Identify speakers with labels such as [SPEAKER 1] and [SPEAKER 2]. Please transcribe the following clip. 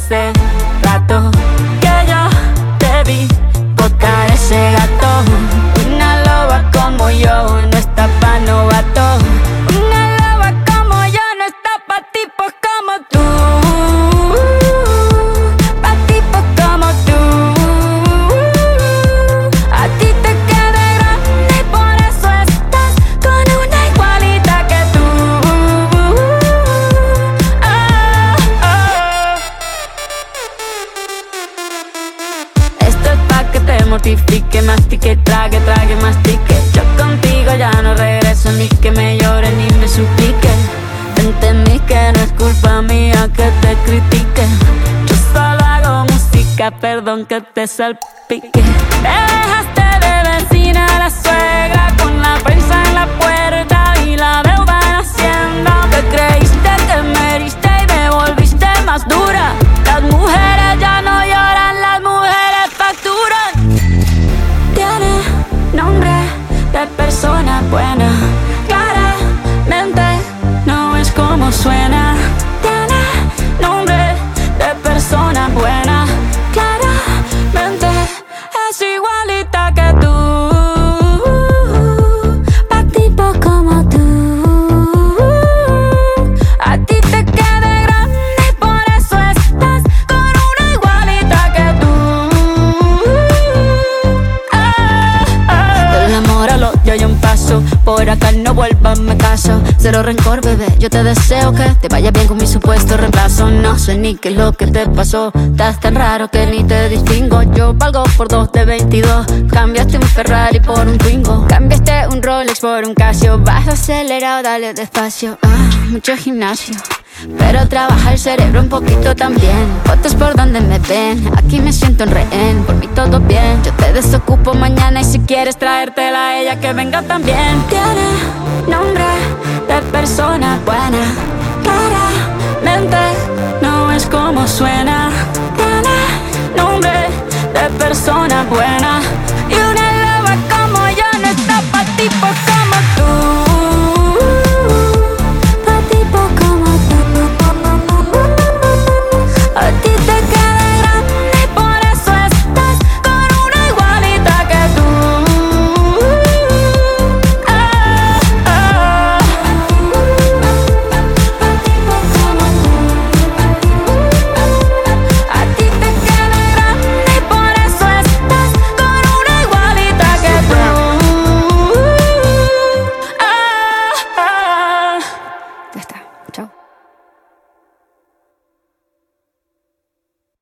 [SPEAKER 1] hace rato que yo te vi botar ese gato. Una loba como yo no está pa' novato. Una loba como yo no está pa' tipos como tú. Pa' tipos como tú. A ti te queda grande y por eso estás con una igualita que tú. Esto es pa' que te mortifique, mastique, trague, mastique. Yo contigo ya no regreso, ni que me llore ni me suplique. Entendí que no es culpa mía que te critique. Yo solo hago música, perdón que te salpique. Te dejaste de vecina a la suegra, con la prensa en la puerta y la deuda en Hacienda. Te creíste que me heriste y me volviste más dura. Las mujeres ya no lloran, las mujeres facturan. Tiene nombre de persona buena, claramente no es como suena. Tiene nombre de persona buena, claramente es igualita que tú. Pa' tipos como tú. A ti te queda grande y por eso estás con una igualita que tú. Del amor al odio hay un paso, por acá no vuelvas, me caso. Cero rencor, bebé, yo te deseo que te vaya bien con mi supuesto reemplazo. No sé ni qué es lo que te pasó, estás tan raro que ni te distingo. Yo valgo por 2 de 22, cambiaste un Ferrari por un Twingo. Cambiaste un Rolex por un Casio, vas acelerado, dale despacio. Mucho gimnasio, pero trabaja el cerebro un poquito también. Fotos por donde me ven, aquí me siento en rehén. Por mí todo bien, yo te desocupo mañana y si quieres traértela a ella que venga también. Tiene nombre de persona buena, claramente no es como suena. Tiene nombre de persona buena y una loba como yo no está pa' tipos como